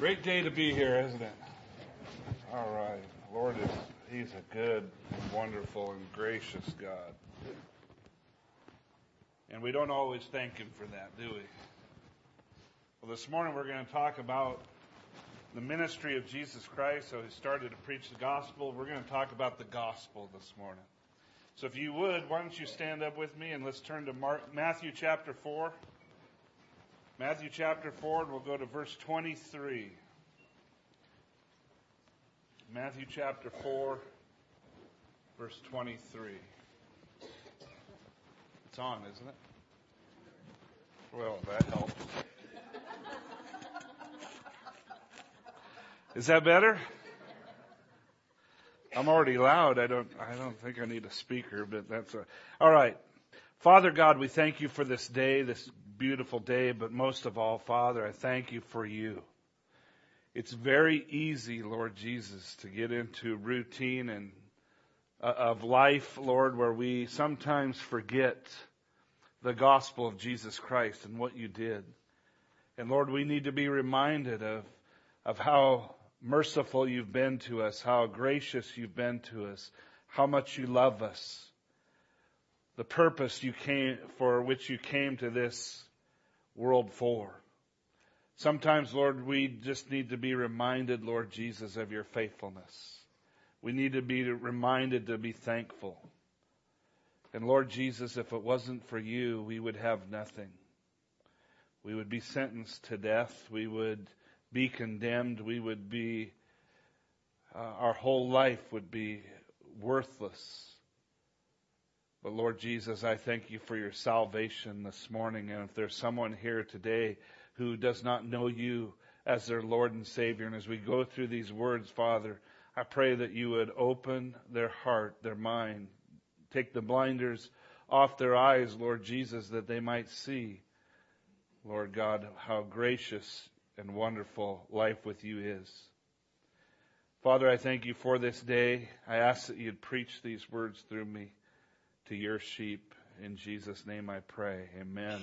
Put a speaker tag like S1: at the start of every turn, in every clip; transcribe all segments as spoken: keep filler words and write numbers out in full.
S1: Great day to be here, isn't it? All right. Lord is, He's a good and wonderful and gracious God. And we don't always thank Him for that, do we? Well, this morning we're going to talk about the ministry of Jesus Christ. So He started to preach the gospel. We're going to talk about the gospel this morning. So if you would, why don't you stand up with me and let's turn to Mark, Matthew chapter four. Matthew chapter four, and we'll go to verse twenty-three. Matthew chapter four, verse twenty-three. It's on, isn't it? Well, that helps. Is that better? I'm already loud. I don't I don't think I need a speaker, but that's a, all right. Father God, we thank you for this day, this beautiful day, but most of all, Father, I thank you for you. It's very easy, Lord Jesus, to get into routine and uh, of life, Lord, where we sometimes forget the gospel of Jesus Christ and what you did. And Lord, we need to be reminded of of how merciful you've been to us, how gracious you've been to us, how much you love us, the purpose you came for which you came to this world for. Sometimes, Lord, we just need to be reminded, Lord Jesus, of your faithfulness. We need to be reminded to be thankful. And Lord Jesus, if it wasn't for you, we would have nothing. We would be sentenced to death. We would be condemned. We would be, uh, our whole life would be worthless. But Lord Jesus, I thank you for your salvation this morning. And if there's someone here today who does not know you as their Lord and Savior, and as we go through these words, Father, I pray that you would open their heart, their mind, take the blinders off their eyes, Lord Jesus, that they might see, Lord God, how gracious and wonderful life with you is. Father, I thank you for this day. I ask that you'd preach these words through me to your sheep. In Jesus' name I pray. Amen.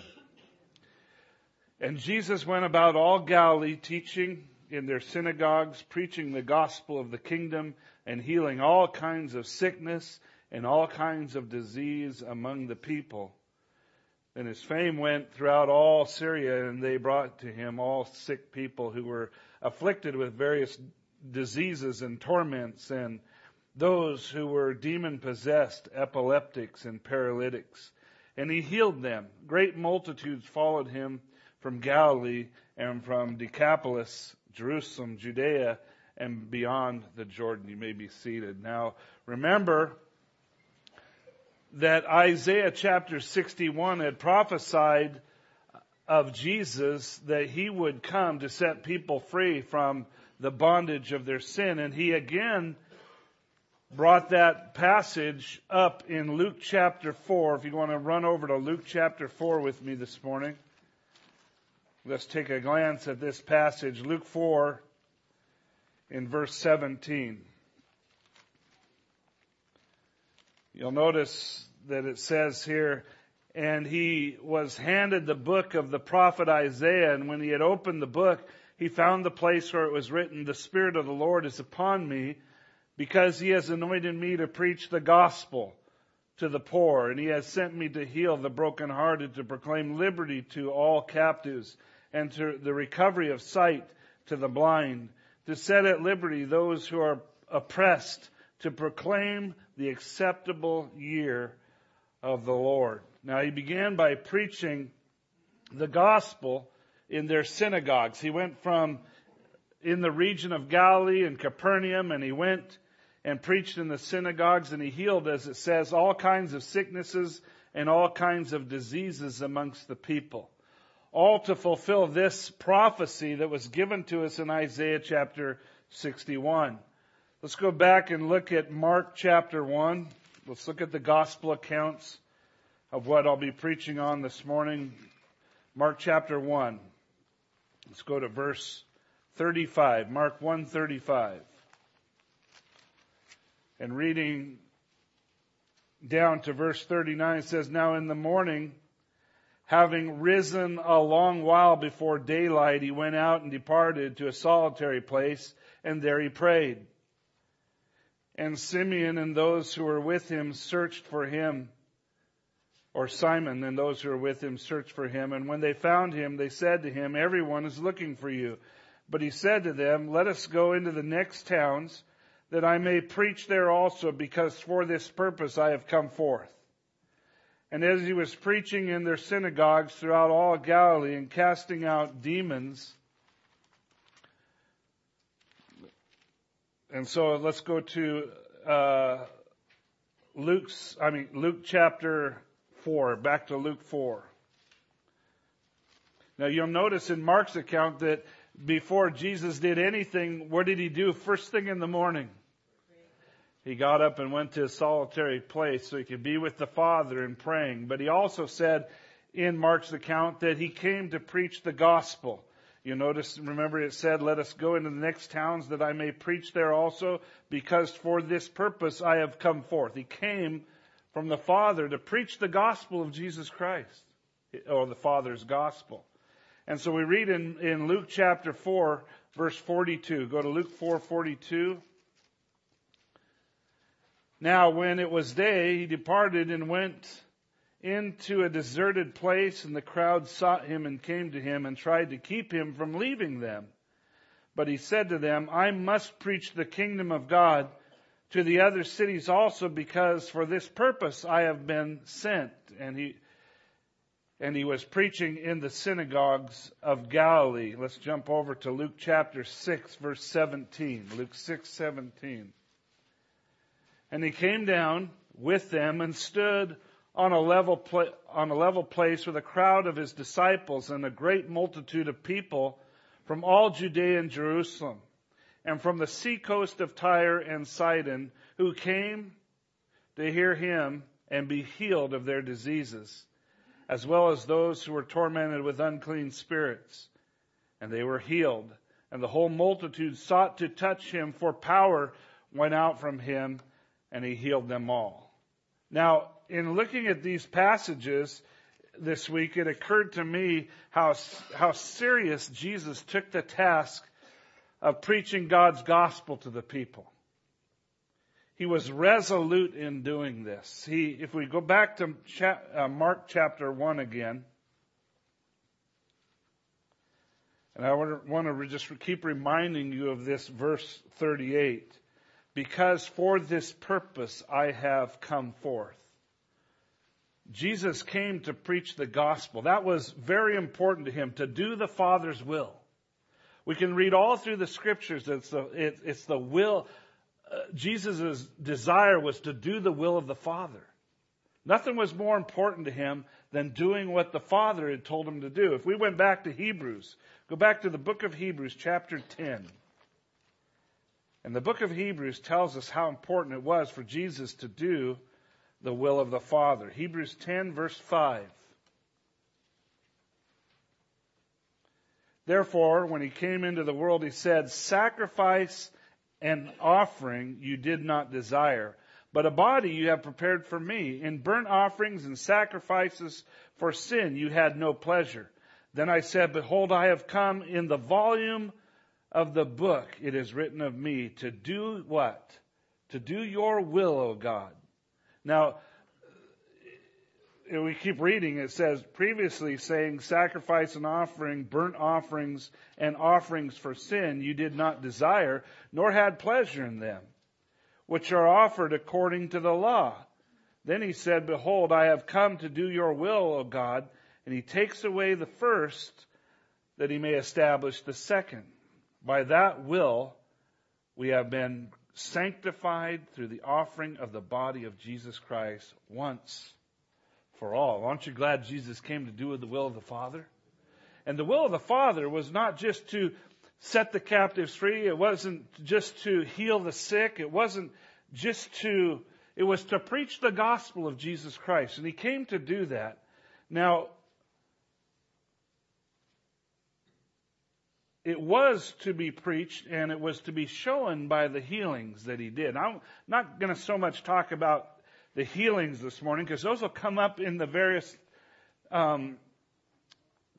S1: And Jesus went about all Galilee, teaching in their synagogues, preaching the gospel of the kingdom, and healing all kinds of sickness and all kinds of disease among the people. And his fame went throughout all Syria, and they brought to him all sick people who were afflicted with various diseases and torments, and those who were demon-possessed, epileptics, and paralytics. And he healed them. Great multitudes followed him from Galilee and from Decapolis, Jerusalem, Judea, and beyond the Jordan. You may be seated. Now, remember that Isaiah chapter sixty-one had prophesied of Jesus that he would come to set people free from the bondage of their sin. And he again brought that passage up in Luke chapter four. If you want to run over to Luke chapter four with me this morning, let's take a glance at this passage. Luke four in verse seventeen. You'll notice that it says here, and he was handed the book of the prophet Isaiah, and when he had opened the book, he found the place where it was written, "The Spirit of the Lord is upon me, because he has anointed me to preach the gospel to the poor, and he has sent me to heal the brokenhearted, to proclaim liberty to all captives, and to the recovery of sight to the blind, to set at liberty those who are oppressed, to proclaim the acceptable year of the Lord." Now he began by preaching the gospel in their synagogues. He went from in the region of Galilee and Capernaum, and he went and preached in the synagogues, and he healed, as it says, all kinds of sicknesses and all kinds of diseases amongst the people. All to fulfill this prophecy that was given to us in Isaiah chapter sixty-one. Let's go back and look at Mark chapter one. Let's look at the gospel accounts of what I'll be preaching on this morning. Mark chapter one. Let's go to verse thirty-five. Mark one thirty-five. And reading down to verse thirty-nine, it says, "Now in the morning, Having risen a long while before daylight, he went out and departed to a solitary place, and there he prayed. And Simeon and those who were with him searched for him, or Simon and those who were with him searched for him. And when they found him, they said to him, "Everyone is looking for you." But he said to them, "Let us go into the next towns, that I may preach there also, because for this purpose I have come forth." And as he was preaching in their synagogues throughout all Galilee and casting out demons, and so let's go to uh, Luke's. I mean Luke chapter four. Back to Luke four. Now you'll notice in Mark's account that before Jesus did anything, what did he do first thing in the morning? He got up and went to a solitary place so he could be with the Father and praying. But he also said in Mark's account that he came to preach the gospel. You notice, remember it said, "Let us go into the next towns that I may preach there also, because for this purpose I have come forth." He came from the Father to preach the gospel of Jesus Christ, or the Father's gospel. And so we read in, in Luke chapter four, verse forty-two. Go to Luke four forty-two. "Now when it was day, he departed and went into a deserted place, and the crowd sought him and came to him and tried to keep him from leaving them. But he said to them, 'I must preach the kingdom of God to the other cities also, because for this purpose I have been sent.' And he and he was preaching in the synagogues of Galilee." Let's jump over to Luke chapter six, verse seventeen. Luke six seventeen. "And he came down with them and stood on a level pla- on a level place with a crowd of his disciples and a great multitude of people from all Judea and Jerusalem, and from the seacoast of Tyre and Sidon, who came to hear him and be healed of their diseases, as well as those who were tormented with unclean spirits. And they were healed. And the whole multitude sought to touch him, for power went out from him, and he healed them all." Now, in looking at these passages this week, it occurred to me how, how serious Jesus took the task of preaching God's gospel to the people. He was resolute in doing this. He, if we go back to cha- uh, Mark chapter one again, and I want to just keep reminding you of this verse thirty-eight. "Because for this purpose I have come forth." Jesus came to preach the gospel. That was very important to him, to do the Father's will. We can read all through the scriptures. It's the, it, it's the will. Uh, Jesus' desire was to do the will of the Father. Nothing was more important to him than doing what the Father had told him to do. If we went back to Hebrews, go back to the book of Hebrews, chapter ten. And the book of Hebrews tells us how important it was for Jesus to do the will of the Father. Hebrews ten, verse five. "Therefore, when he came into the world, he said, 'Sacrifice and offering you did not desire, but a body you have prepared for me. In burnt offerings and sacrifices for sin you had no pleasure. Then I said, Behold, I have come. In the volume of the book it is written of me, to do what? To do your will, O God.'" Now, we keep reading, it says, previously saying, "Sacrifice and offering, burnt offerings and offerings for sin you did not desire, nor had pleasure in them, which are offered according to the law. Then he said, Behold, I have come to do your will, O God." And he takes away the first, that he may establish the second. "By that will we have been sanctified through the offering of the body of Jesus Christ once for all." Aren't you glad Jesus came to do the will of the Father? And the will of the Father was not just to set the captives free. It wasn't just to heal the sick. It wasn't just to, it was to preach the gospel of Jesus Christ. And he came to do that. Now, it was to be preached, and it was to be shown by the healings that he did. I'm not going to so much talk about the healings this morning, because those will come up in the various um,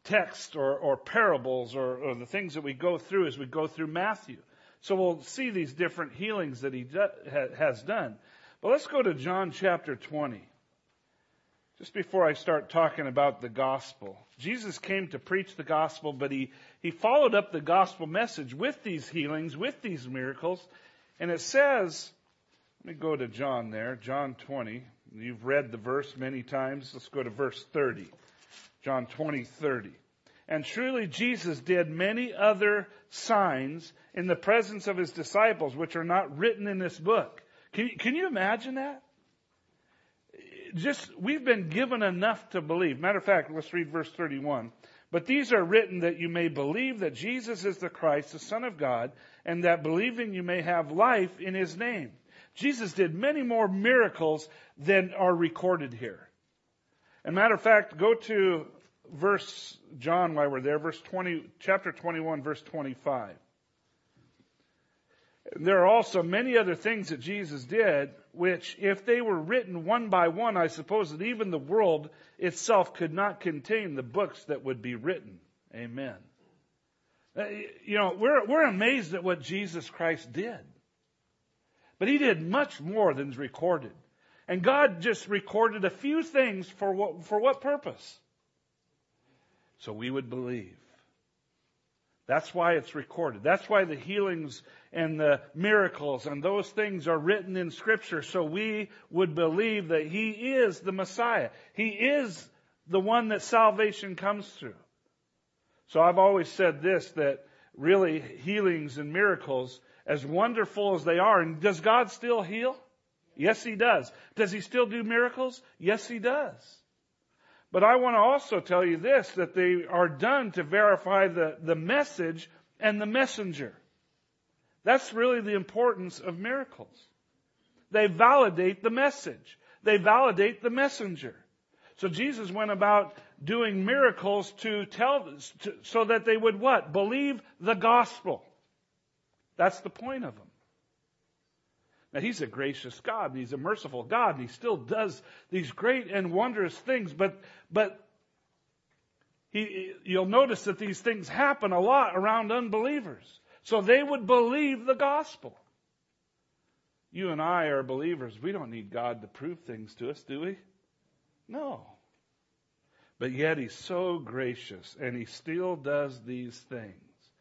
S1: text or, or parables or, or the things that we go through as we go through Matthew. So we'll see these different healings that he do, ha, has done. But let's go to John chapter twenty. Just before I start talking about the gospel. Jesus came to preach the gospel, but he, he followed up the gospel message with these healings, with these miracles. And it says, let me go to John there, John twenty. You've read the verse many times. Let's go to verse thirty. John twenty, thirty. And truly Jesus did many other signs in the presence of his disciples, which are not written in this book. Can you, can you imagine that? Just, we've been given enough to believe. Matter of fact, let's read verse thirty-one. But these are written that you may believe that Jesus is the Christ, the Son of God, and that believing you may have life in his name. Jesus did many more miracles than are recorded here. And matter of fact, go to verse, John, while we're there, verse twenty, chapter twenty-one, verse twenty-five. There are also many other things that Jesus did, which if they were written one by one, I suppose that even the world itself could not contain the books that would be written. Amen. You know, we're, we're amazed at what Jesus Christ did. But he did much more than's recorded. And God just recorded a few things for what, for what purpose? So we would believe. That's why it's recorded. That's why the healings and the miracles and those things are written in Scripture, so we would believe that he is the Messiah. He is the one that salvation comes through. So I've always said this, that really healings and miracles, as wonderful as they are, and does God still heal? Yes, he does. Does he still do miracles? Yes, he does. But I want to also tell you this, that they are done to verify the, the message and the messenger. That's really the importance of miracles. They validate the message. They validate the messenger. So Jesus went about doing miracles to tell, to, so that they would what? Believe the gospel. That's the point of them. Now, he's a gracious God, and he's a merciful God, and he still does these great and wondrous things. But, but he, you'll notice that these things happen a lot around unbelievers. So they would believe the gospel. You and I are believers. We don't need God to prove things to us, do we? No. But yet he's so gracious, and he still does these things.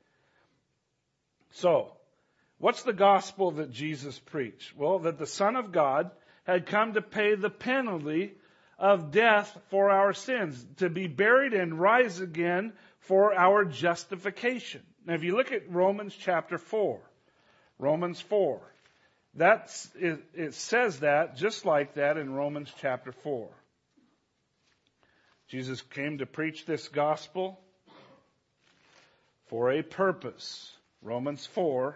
S1: So, what's the gospel that Jesus preached? Well, that the Son of God had come to pay the penalty of death for our sins, to be buried and rise again for our justification. Now, if you look at Romans chapter four, Romans four, that's, it, it says that just like that in Romans chapter four. Jesus came to preach this gospel for a purpose. Romans four,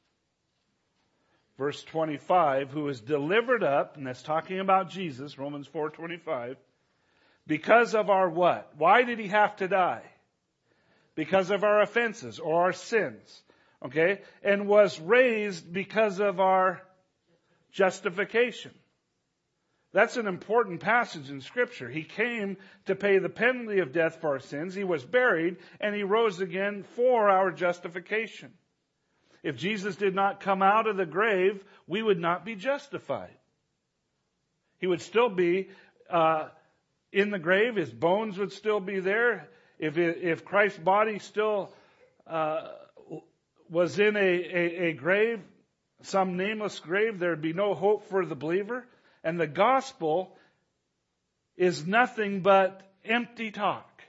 S1: verse twenty-five, who is delivered up, and that's talking about Jesus, Romans four twenty-five, because of our what? Why did he have to die? Because of our offenses or our sins. Okay? And was raised because of our justification. That's an important passage in Scripture. He came to pay the penalty of death for our sins. He was buried, and he rose again for our justification. If Jesus did not come out of the grave, we would not be justified. He would still be uh, in the grave. His bones would still be there. If it, if Christ's body still uh, was in a, a, a grave, some nameless grave, there would be no hope for the believer. And the gospel is nothing but empty talk.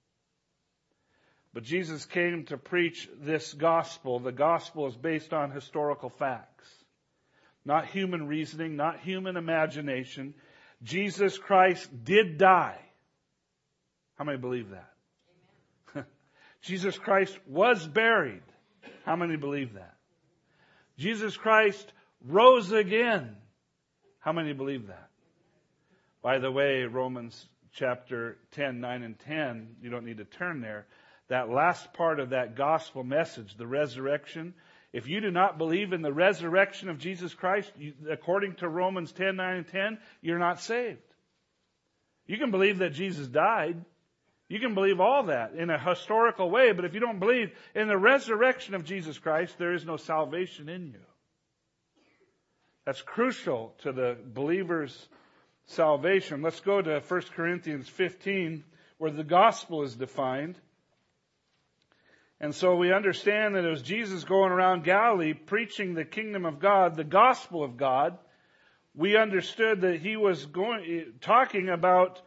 S1: But Jesus came to preach this gospel. The gospel is based on historical facts. Not human reasoning, not human imagination. Jesus Christ did die. How many believe that? Amen. Jesus Christ was buried. How many believe that? Jesus Christ rose again. How many believe that? By the way, Romans chapter ten, nine and ten, you don't need to turn there. That last part of that gospel message, the resurrection, if you do not believe in the resurrection of Jesus Christ, you, according to Romans ten, nine and ten, you're not saved. You can believe that Jesus died. You can believe all that in a historical way, but if you don't believe in the resurrection of Jesus Christ, there is no salvation in you. That's crucial to the believer's salvation. Let's go to First Corinthians fifteen, where the gospel is defined. And so we understand that it was Jesus going around Galilee preaching the kingdom of God, the gospel of God. We understood that he was going, talking about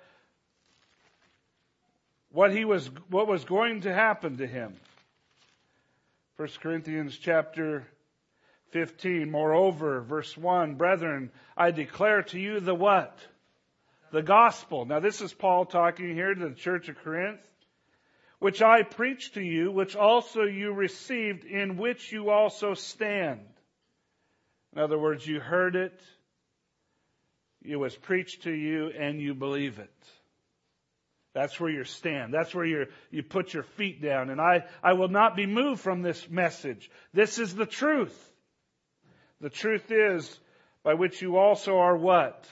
S1: what he was, what was going to happen to him. First Corinthians chapter fifteen, moreover, verse one, brethren, I declare to you the what? The gospel. Now this is Paul talking here to the church of Corinth. Which I preached to you, which also you received, in which you also stand. In other words, you heard it, it was preached to you, and you believe it. That's where you stand. That's where you you put your feet down. And I, I will not be moved from this message. This is the truth. The truth is, by which you also are what?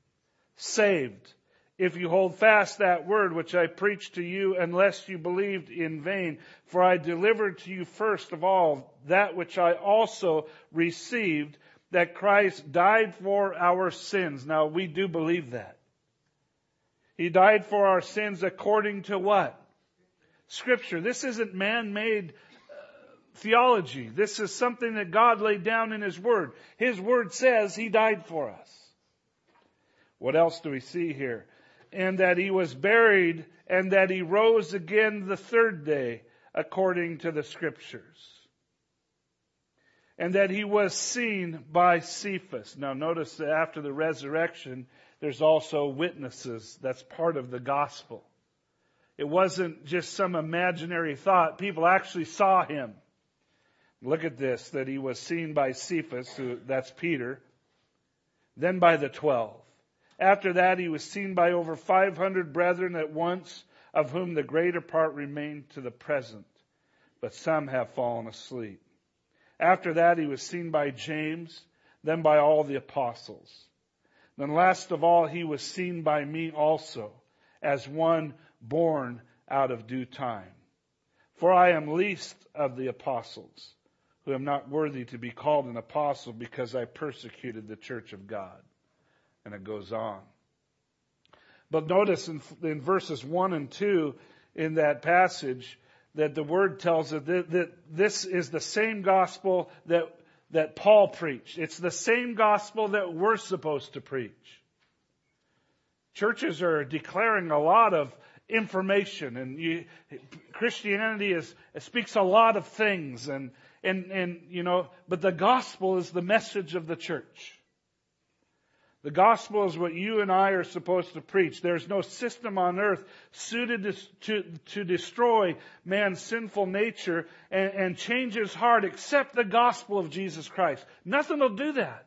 S1: Saved. If you hold fast that word which I preached to you, unless you believed in vain. For I delivered to you first of all that which I also received, that Christ died for our sins. Now we do believe that. He died for our sins according to what? Scripture. This isn't man-made theology. This is something that God laid down in His Word. His Word says He died for us. What else do we see here? And that He was buried, and that He rose again the third day, according to the Scriptures. And that He was seen by Cephas. Now notice that after the resurrection, there's also witnesses. That's part of the gospel. It wasn't just some imaginary thought. People actually saw Him. Look at this, that He was seen by Cephas, who, that's Peter, then by the twelve. After that, He was seen by over five hundred brethren at once, of whom the greater part remain to the present, but some have fallen asleep. After that, He was seen by James, then by all the apostles. Then last of all, He was seen by me also, as one born out of due time. For I am least of the apostles, who am not worthy to be called an apostle, because I persecuted the church of God. And it goes on. But notice in, in verses one and two in that passage that the Word tells us that, that this is the same gospel that, that Paul preached. It's the same gospel that we're supposed to preach. Churches are declaring a lot of information, and you, Christianity is speaks a lot of things, and and and you know, but the gospel is the message of the church. The gospel is what you and I are supposed to preach. There's no system on earth suited to, to, to destroy man's sinful nature and, and change his heart except the gospel of Jesus Christ. Nothing will do that.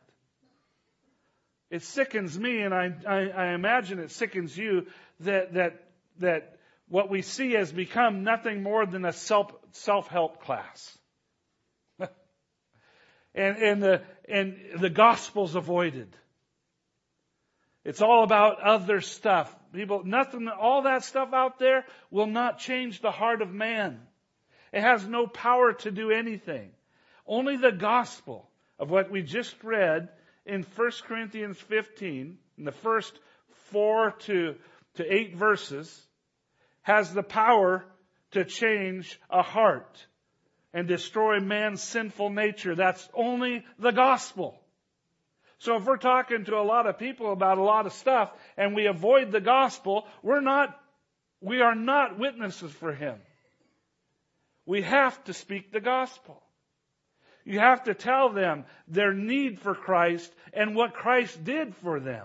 S1: It sickens me, and I, I, I imagine it sickens you, that that that what we see has become nothing more than a self self-help class. and and the and the gospel's avoided. It's all about other stuff. People, nothing, all that stuff out there will not change the heart of man. It has no power to do anything. Only the gospel of what we just read in First Corinthians fifteen, in the first four to, to eight verses, has the power to change a heart and destroy man's sinful nature. That's only the gospel. So if we're talking to a lot of people about a lot of stuff and we avoid the gospel, we're not, we are not witnesses for Him. We have to speak the gospel. You have to tell them their need for Christ and what Christ did for them.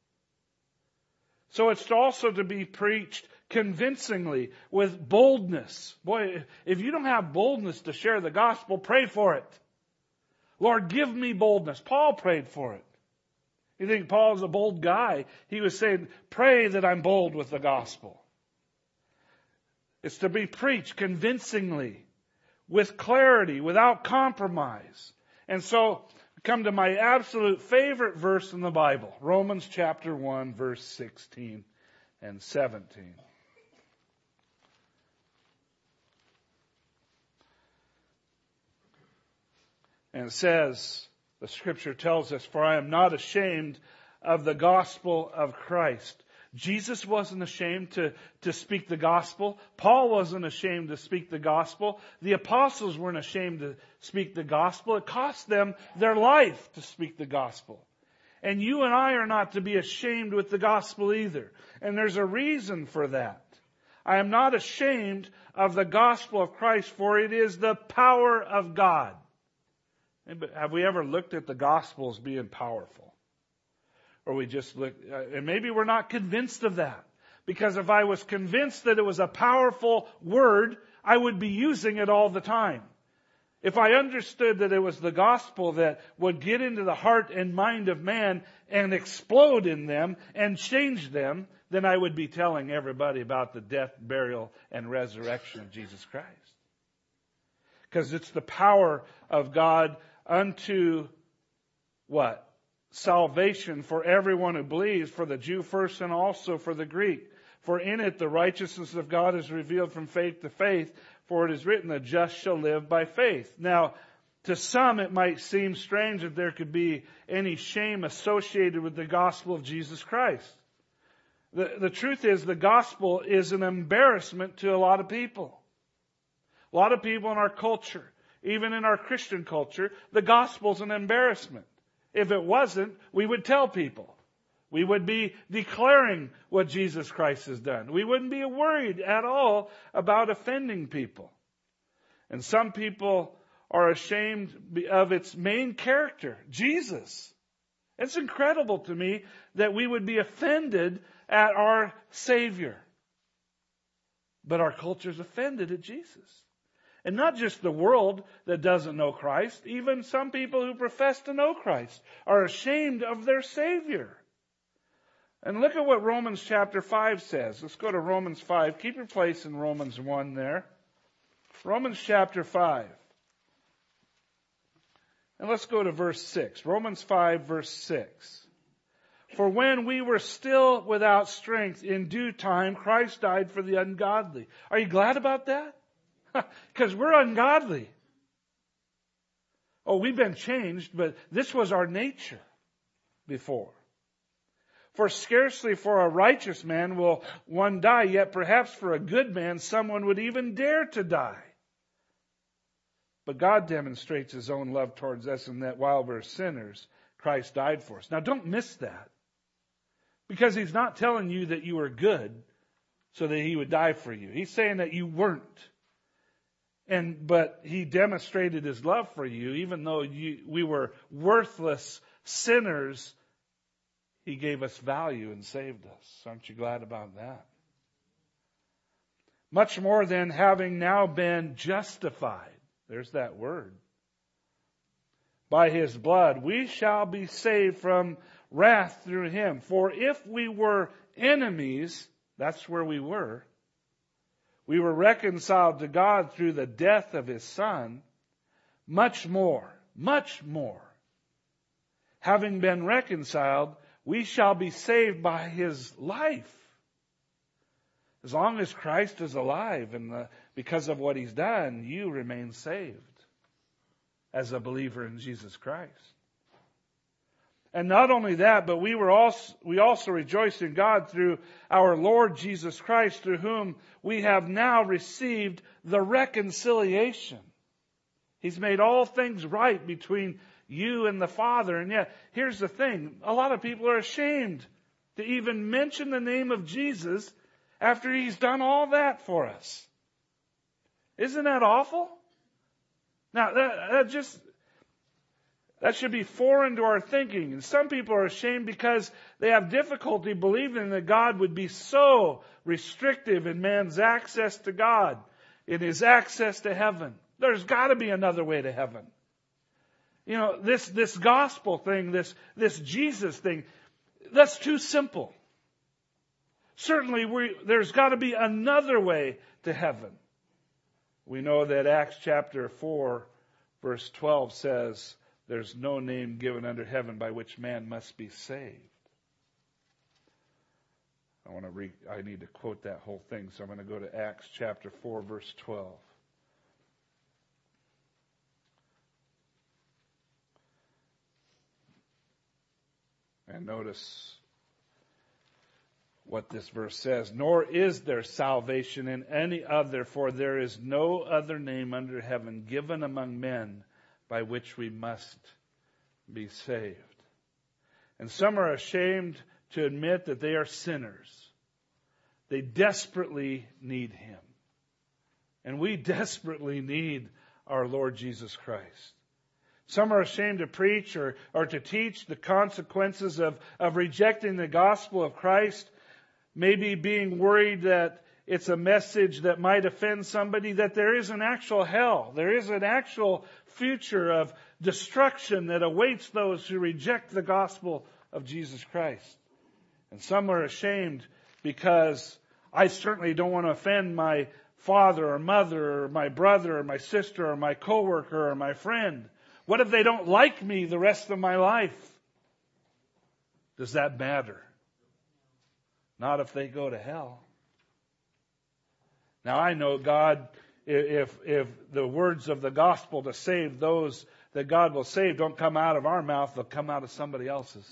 S1: So it's also to be preached convincingly with boldness. Boy, if you don't have boldness to share the gospel, pray for it. Lord, give me boldness. Paul prayed for it. You think Paul is a bold guy? He was saying, pray that I'm bold with the gospel. It's to be preached convincingly, with clarity, without compromise. And so, come to my absolute favorite verse in the Bible, Romans chapter one, verse sixteen and seventeen. And it says, the scripture tells us, for I am not ashamed of the gospel of Christ. Jesus wasn't ashamed to, to speak the gospel. Paul wasn't ashamed to speak the gospel. The apostles weren't ashamed to speak the gospel. It cost them their life to speak the gospel. And you and I are not to be ashamed with the gospel either. And there's a reason for that. I am not ashamed of the gospel of Christ, for it is the power of God. Have we ever looked at the gospel as being powerful? Or we just look, uh, and maybe we're not convinced of that. Because if I was convinced that it was a powerful word, I would be using it all the time. If I understood that it was the gospel that would get into the heart and mind of man and explode in them and change them, then I would be telling everybody about the death, burial, and resurrection of Jesus Christ. Because it's the power of God unto what? Salvation for everyone who believes, for the Jew first and also for the Greek. For in it the righteousness of God is revealed from faith to faith, for it is written, the just shall live by faith. Now, to some it might seem strange that there could be any shame associated with the gospel of Jesus Christ. The, the truth is, the gospel is an embarrassment to a lot of people. A lot of people in our culture, even in our Christian culture, the gospel is an embarrassment. If it wasn't, we would tell people. We would be declaring what Jesus Christ has done. We wouldn't be worried at all about offending people. And some people are ashamed of its main character, Jesus. It's incredible to me that we would be offended at our Savior. But our culture is offended at Jesus. And not just the world that doesn't know Christ. Even some people who profess to know Christ are ashamed of their Savior. And look at what Romans chapter five says. Let's go to Romans five. Keep your place in Romans one there. Romans chapter five. And let's go to verse six. Romans five verse six. For when we were still without strength, in due time Christ died for the ungodly. Are you glad about that? Because we're ungodly. Oh, we've been changed, but this was our nature before. For scarcely for a righteous man will one die, yet perhaps for a good man someone would even dare to die. But God demonstrates His own love towards us in that while we're sinners, Christ died for us. Now don't miss that. Because He's not telling you that you were good so that He would die for you. He's saying that you weren't. And but He demonstrated His love for you, even though you, we were worthless sinners. He gave us value and saved us. Aren't you glad about that? Much more than having now been justified. There's that word. By His blood, we shall be saved from wrath through Him. For if we were enemies, that's where we were. We were reconciled to God through the death of His Son. Much more, much more. Having been reconciled, we shall be saved by His life. As long as Christ is alive and the, because of what He's done, you remain saved as a believer in Jesus Christ. And not only that, but we were also, we also rejoice in God through our Lord Jesus Christ, through whom we have now received the reconciliation. He's made all things right between you and the Father. And yet, here's the thing. A lot of people are ashamed to even mention the name of Jesus after He's done all that for us. Isn't that awful? Now, that, that just... That should be foreign to our thinking. And some people are ashamed because they have difficulty believing that God would be so restrictive in man's access to God, in his access to heaven. There's got to be another way to heaven. You know, this, this gospel thing, this, this Jesus thing, that's too simple. Certainly, we, there's got to be another way to heaven. We know that Acts chapter four, verse twelve says, there's no name given under heaven by which man must be saved. I want to read, I need to quote that whole thing, so I'm going to go to Acts chapter four, verse twelve. And notice what this verse says. Nor is there salvation in any other, for there is no other name under heaven given among men by which we must be saved. And some are ashamed to admit that they are sinners. They desperately need Him. And we desperately need our Lord Jesus Christ. Some are ashamed to preach or, or to teach the consequences of, of rejecting the gospel of Christ. Maybe being worried that it's a message that might offend somebody, that there is an actual hell. There is an actual future of destruction that awaits those who reject the gospel of Jesus Christ. And some are ashamed because I certainly don't want to offend my father or mother or my brother or my sister or my coworker or my friend. What if they don't like me the rest of my life? Does that matter? Not if they go to hell. Now I know God, if if the words of the gospel to save those that God will save don't come out of our mouth, they'll come out of somebody else's.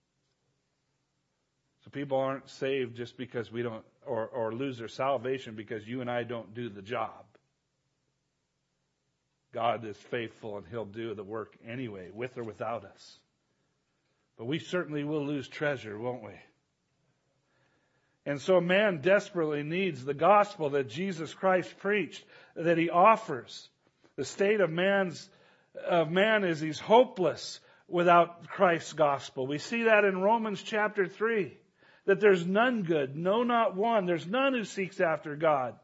S1: So people aren't saved just because we don't, or, or lose their salvation because you and I don't do the job. God is faithful and He'll do the work anyway, with or without us. But we certainly will lose treasure, won't we? And so man desperately needs the gospel that Jesus Christ preached, that He offers. The state of man's of man is he's hopeless without Christ's gospel. We see that in Romans chapter three, that there's none good, no, not one. There's none who seeks after God.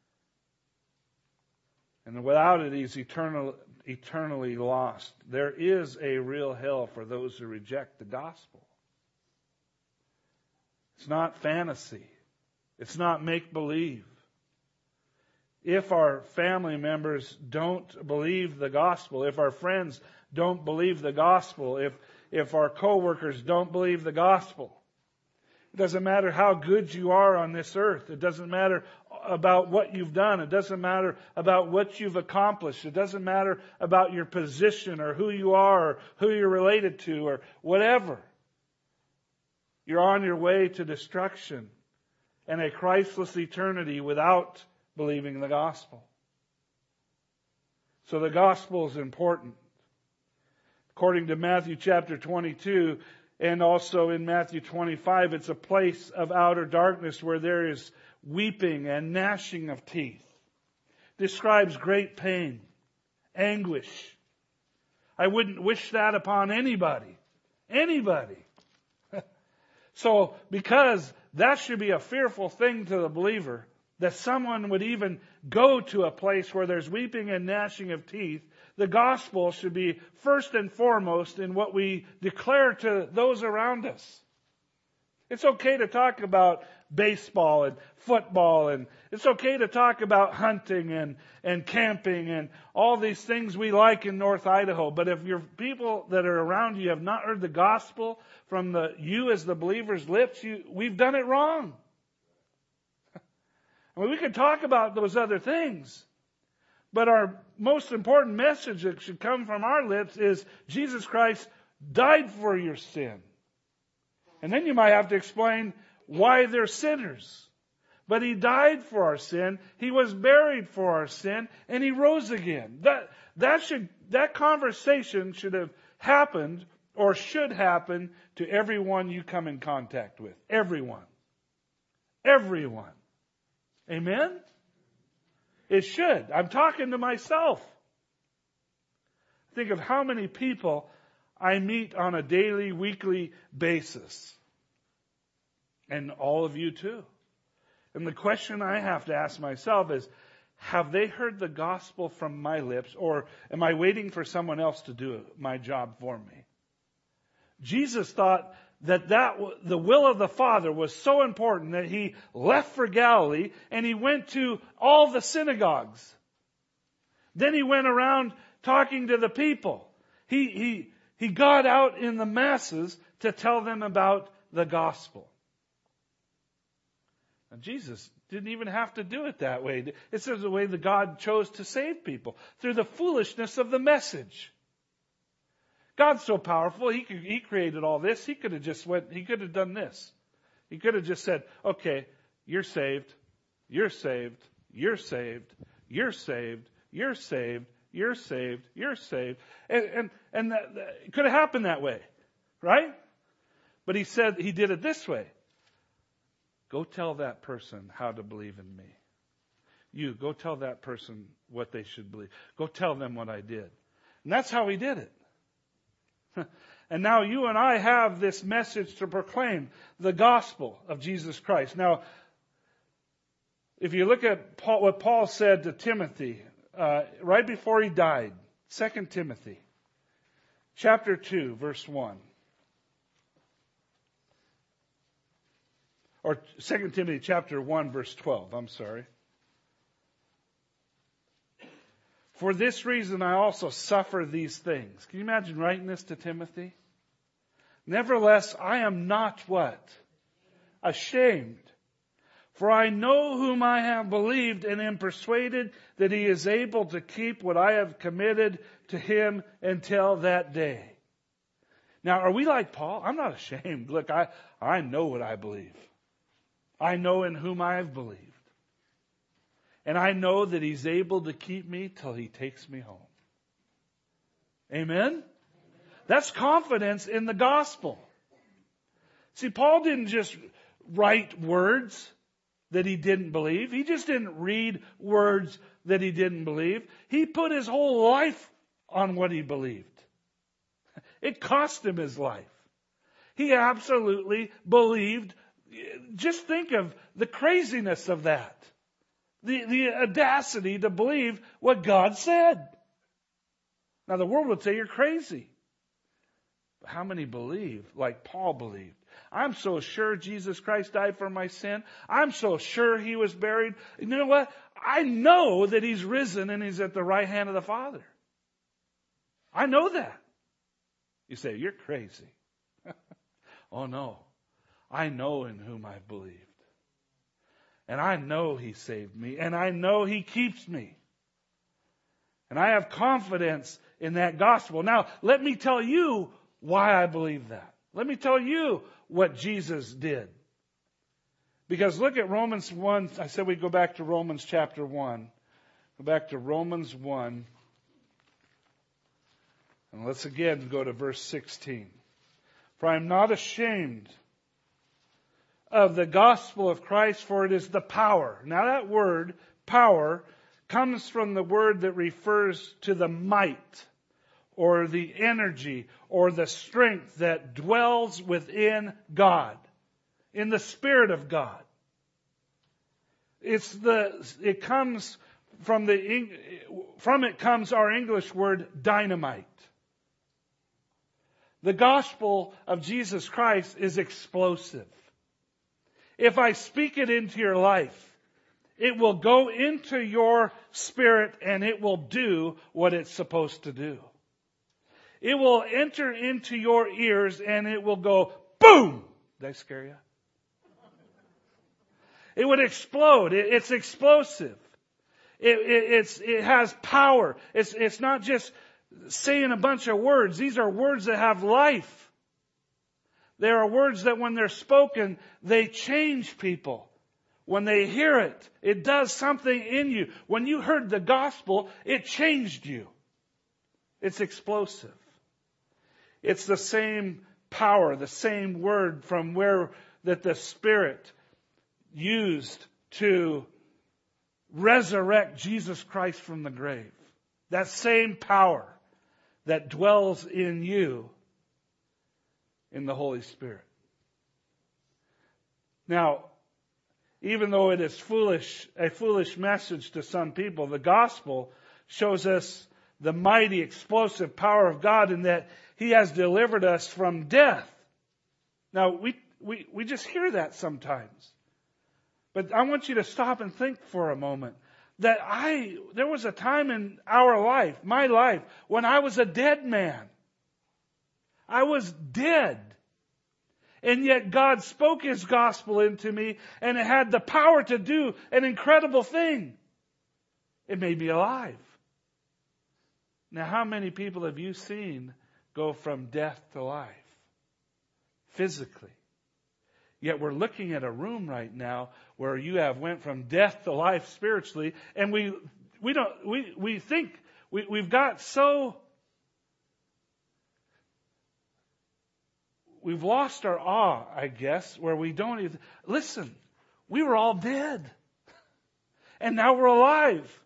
S1: And without it, he's eternal, eternally lost. There is a real hell for those who reject the gospel. It's not fantasy. It's not make-believe. If our family members don't believe the gospel, if our friends don't believe the gospel, if, if our coworkers don't believe the gospel, it doesn't matter how good you are on this earth. It doesn't matter about what you've done. It doesn't matter about what you've accomplished. It doesn't matter about your position or who you are or who you're related to or whatever. You're on your way to destruction and a Christless eternity without believing the gospel. So the gospel is important. According to Matthew chapter twenty-two, and also in Matthew twenty-five, it's a place of outer darkness where there is weeping and gnashing of teeth. Describes great pain, anguish. I wouldn't wish that upon anybody. Anybody. So, because that should be a fearful thing to the believer, that someone would even go to a place where there's weeping and gnashing of teeth, the gospel should be first and foremost in what we declare to those around us. It's okay to talk about baseball and football, and it's okay to talk about hunting and, and camping and all these things we like in North Idaho. But if your people that are around you have not heard the gospel from the you as the believer's lips, you, we've done it wrong. I mean, we can talk about those other things, but our most important message that should come from our lips is Jesus Christ died for your sin. And then you might have to explain why they're sinners. But He died for our sin, He was buried for our sin, and He rose again. That, that should, that conversation should have happened or should happen to everyone you come in contact with. Everyone. Everyone. Amen? It should. I'm talking to myself. Think of how many people I meet on a daily, weekly basis. And all of you too. And the question I have to ask myself is, have they heard the gospel from my lips, or am I waiting for someone else to do my job for me? Jesus thought that, that the will of the Father was so important that He left for Galilee and He went to all the synagogues. Then He went around talking to the people. He, he, he got out in the masses to tell them about the gospel. Now, Jesus didn't even have to do it that way. It's the way that God chose to save people, through the foolishness of the message. God's so powerful. He could, He created all this. He could have just went, He could have done this. He could have just said, okay, you're saved. You're saved. You're saved. You're saved. You're saved. You're saved. You're saved. And, and, and that, that, it could have happened that way. Right? But He said, He did it this way. Go tell that person how to believe in me. You, go tell that person what they should believe. Go tell them what I did. And that's how He did it. And now you and I have this message to proclaim, the gospel of Jesus Christ. Now, if you look at Paul, what Paul said to Timothy uh, right before he died, Second Timothy, chapter two, verse one. Or Second Timothy chapter one, verse twelve, I'm sorry. For this reason I also suffer these things. Can you imagine writing this to Timothy? Nevertheless, I am not what? Ashamed. For I know whom I have believed and am persuaded that He is able to keep what I have committed to Him until that day. Now, are we like Paul? I'm not ashamed. Look, I, I know what I believe. I know in whom I have believed. And I know that He's able to keep me till He takes me home. Amen? That's confidence in the gospel. See, Paul didn't just write words that he didn't believe. He just didn't read words that he didn't believe. He put his whole life on what he believed. It cost him his life. He absolutely believed. Just think of the craziness of that. The, the audacity to believe what God said. Now the world would say you're crazy. But how many believe like Paul believed? I'm so sure Jesus Christ died for my sin. I'm so sure He was buried. You know what? I know that He's risen and He's at the right hand of the Father. I know that. You say, you're crazy. Oh no. I know in whom I believed. And I know He saved me. And I know He keeps me. And I have confidence in that gospel. Now, let me tell you why I believe that. Let me tell you what Jesus did. Because look at Romans one. I said we go back to Romans chapter one. Go back to Romans one. And let's again go to verse sixteen. For I am not ashamed of the gospel of Christ, for it is the power. Now that word, power, comes from the word that refers to the might, or the energy, or the strength that dwells within God, in the Spirit of God. It's the, it comes from the, from it comes our English word dynamite. The gospel of Jesus Christ is explosive. If I speak it into your life, it will go into your spirit and it will do what it's supposed to do. It will enter into your ears and it will go boom. Did I scare you? It would explode. It, it's explosive. It, it, it's, it has power. It's, it's not just saying a bunch of words. These are words that have life. There are words that when they're spoken, they change people. When they hear it, it does something in you. When you heard the gospel, it changed you. It's explosive. It's the same power, the same word from where that the Spirit used to resurrect Jesus Christ from the grave. That same power that dwells in you in the Holy Spirit. Now, even though it is foolish, a foolish message to some people, the gospel shows us the mighty, explosive power of God in that He has delivered us from death. Now, we, we, we just hear that sometimes. But I want you to stop and think for a moment that I, there was a time in our life, my life, when I was a dead man. I was dead. And yet God spoke His gospel into me and it had the power to do an incredible thing. It made me alive. Now, how many people have you seen go from death to life, physically. Yet we're looking at a room right now where you have went from death to life spiritually, and we we don't we we think we we've got so we've lost our awe, I guess, where we don't even listen. We were all dead, and now we're alive,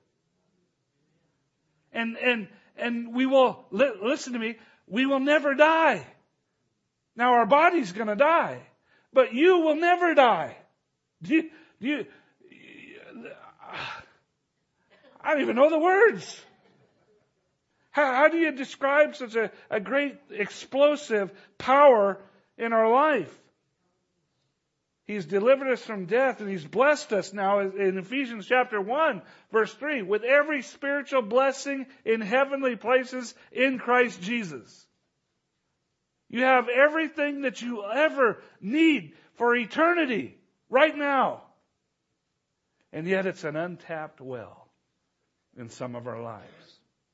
S1: and and and we will li- listen to me. We will never die. Now our body's going to die. But you will never die. Do you, do you, I don't even know the words. How, how do you describe such a, a great explosive power in our life? He's delivered us from death, and He's blessed us now in Ephesians chapter one, verse three, with every spiritual blessing in heavenly places in Christ Jesus. You have everything that you ever need for eternity right now. And yet it's an untapped well in some of our lives.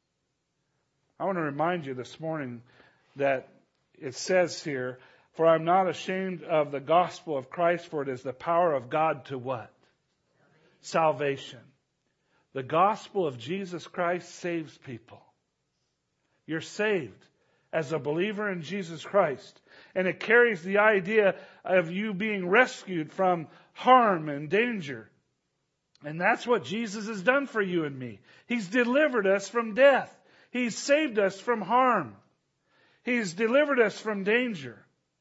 S1: I want to remind you this morning that it says here, for I'm not ashamed of the gospel of Christ, for it is the power of God to what? Salvation. The gospel of Jesus Christ saves people. You're saved as a believer in Jesus Christ. And it carries the idea of you being rescued from harm and danger. And that's what Jesus has done for you and me. He's delivered us from death. He's saved us from harm. He's delivered us from danger.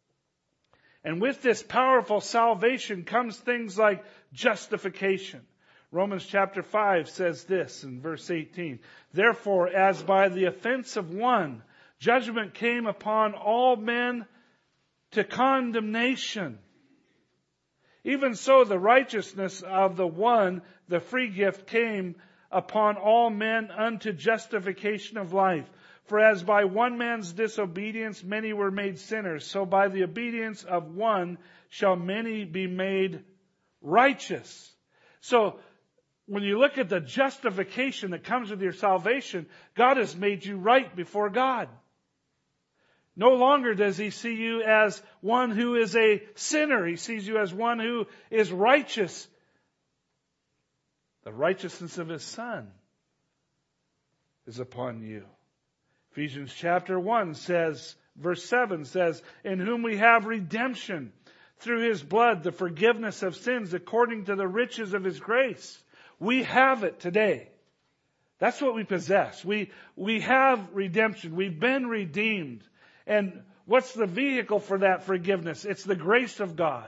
S1: And with this powerful salvation comes things like justification. Romans chapter five says this in verse eighteen. Therefore, as by the offense of one, judgment came upon all men to condemnation. Even so, the righteousness of the one, the free gift, came upon all men unto justification of life. For as by one man's disobedience many were made sinners, so by the obedience of one shall many be made righteous. So, when you look at the justification that comes with your salvation, God has made you right before God. No longer does He see you as one who is a sinner. He sees you as one who is righteous. The righteousness of His Son is upon you. Ephesians chapter one says, verse seven says, in whom we have redemption through His blood, the forgiveness of sins according to the riches of His grace. We have it today. That's what we possess. We, we have redemption. We've been redeemed. And what's the vehicle for that forgiveness? It's the grace of God.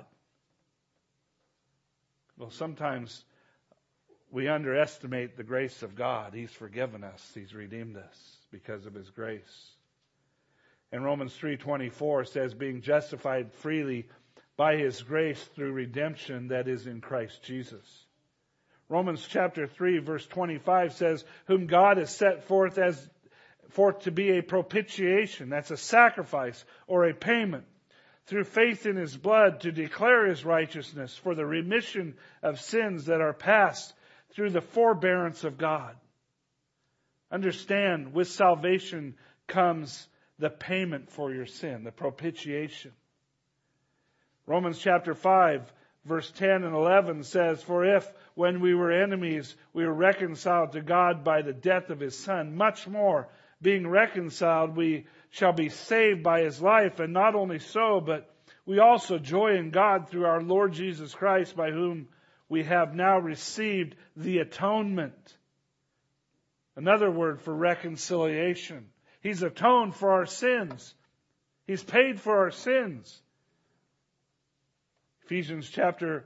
S1: Well, sometimes we underestimate the grace of God. He's forgiven us. He's redeemed us because of His grace. And Romans three twenty-four says, being justified freely by His grace through redemption that is in Christ Jesus. Romans chapter three verse twenty-five says, whom God has set forth as forth to be a propitiation, that's a sacrifice or a payment, through faith in His blood to declare His righteousness for the remission of sins that are past through the forbearance of God. Understand, with salvation comes the payment for your sin, the propitiation. Romans chapter five verse ten and eleven says, for if when we were enemies we were reconciled to God by the death of His Son, much more being reconciled, we shall be saved by His life. And not only so, but we also joy in God through our Lord Jesus Christ, by whom we have now received the atonement. Another word for reconciliation. He's atoned for our sins. He's paid for our sins. Ephesians chapter,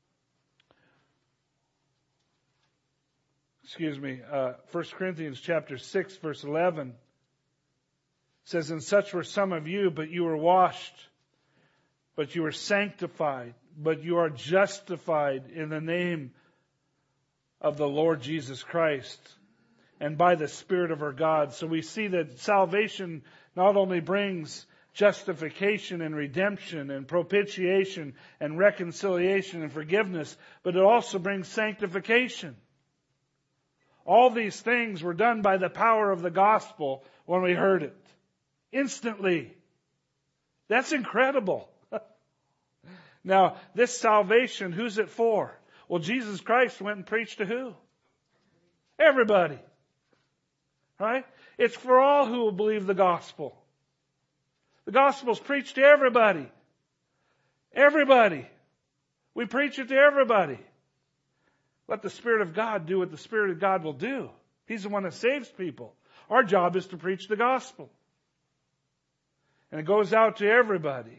S1: excuse me, uh, First Corinthians chapter six, verse eleven says, and such were some of you, but you were washed, but you were sanctified, but you are justified in the name of the Lord Jesus Christ and by the Spirit of our God. So we see that salvation not only brings justification and redemption and propitiation and reconciliation and forgiveness, but it also brings sanctification. All these things were done by the power of the gospel when we heard it. Instantly. That's incredible. Now, this salvation, who's it for? Well, Jesus Christ went and preached to who? Everybody. Right? It's for all who will believe the gospel. The gospel's preached to everybody. Everybody. We preach it to everybody. Let the Spirit of God do what the Spirit of God will do. He's the one that saves people. Our job is to preach the gospel. And it goes out to everybody.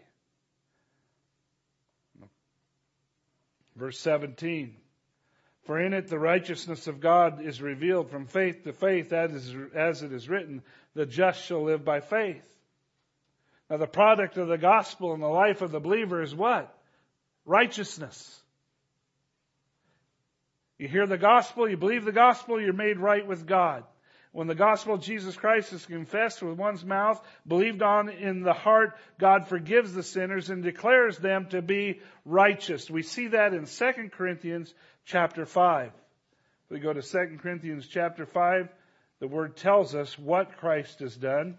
S1: Verse seventeen. For in it the righteousness of God is revealed from faith to faith, as is, as it is written, the just shall live by faith. Now the product of the gospel in the life of the believer is what? Righteousness. You hear the gospel, you believe the gospel, you're made right with God. When the gospel of Jesus Christ is confessed with one's mouth, believed on in the heart, God forgives the sinners and declares them to be righteous. We see that in Second Corinthians chapter five. If we go to Second Corinthians chapter five, the word tells us what Christ has done.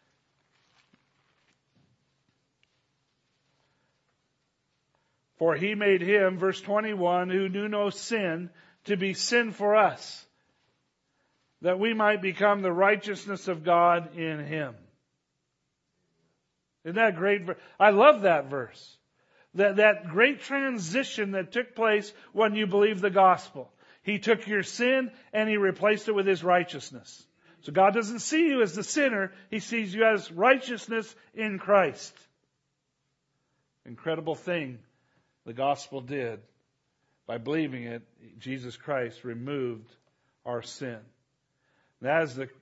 S1: For he made him, verse twenty-one, who knew no sin, to be sin for us, that we might become the righteousness of God in him. Isn't that great? I love that verse. That, that great transition that took place when you believe the gospel. He took your sin and He replaced it with His righteousness. So God doesn't see you as the sinner. He sees you as righteousness in Christ. Incredible thing the gospel did. By believing it, Jesus Christ removed our sin. And as the,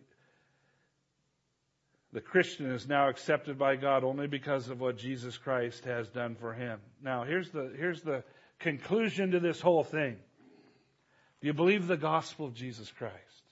S1: the Christian is now accepted by God only because of what Jesus Christ has done for him. Now, here's the, here's the conclusion to this whole thing. Do you believe the gospel of Jesus Christ?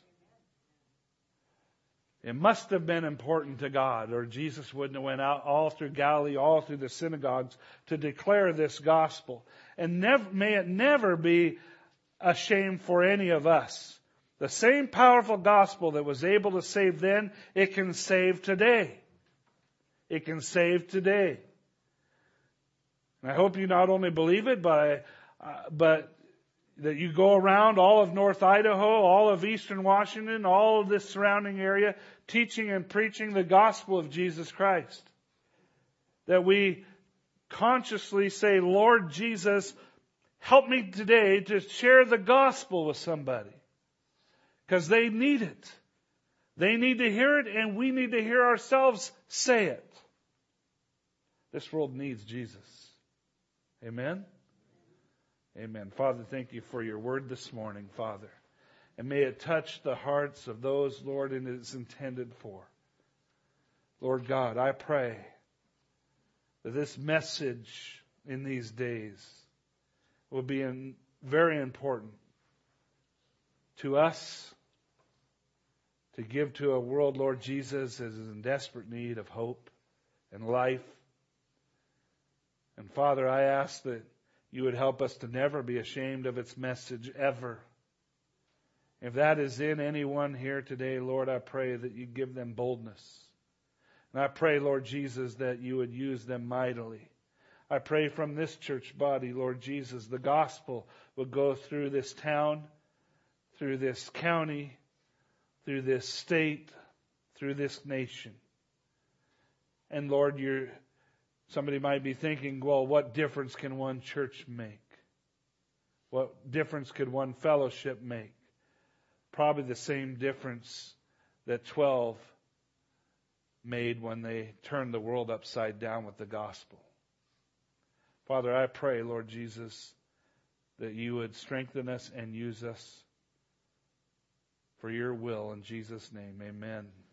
S1: It must have been important to God, or Jesus wouldn't have went out all through Galilee, all through the synagogues to declare this gospel. And never, may it never be a shame for any of us. The same powerful gospel that was able to save then, it can save today. It can save today. And I hope you not only believe it, but, I, uh, but that you go around all of North Idaho, all of Eastern Washington, all of this surrounding area, teaching and preaching the gospel of Jesus Christ. That we consciously say, Lord Jesus, help me today to share the gospel with somebody. Because they need it. They need to hear it, and we need to hear ourselves say it. This world needs Jesus. Amen? Amen. Father, thank you for your word this morning, Father. And may it touch the hearts of those, Lord, it is intended for. Lord God, I pray that this message in these days will be in, very important to us to give to a world, Lord Jesus, that is in desperate need of hope and life. And Father, I ask that you would help us to never be ashamed of its message ever. If that is in anyone here today, Lord, I pray that you give them boldness. And I pray, Lord Jesus, that you would use them mightily. I pray from this church body, Lord Jesus, the gospel will go through this town, through this county, through this state, through this nation. And Lord, you're, somebody might be thinking, well, what difference can one church make? What difference could one fellowship make? Probably the same difference that twelve made when they turned the world upside down with the gospel. Father, I pray, Lord Jesus, that you would strengthen us and use us for your will. In Jesus' name, amen.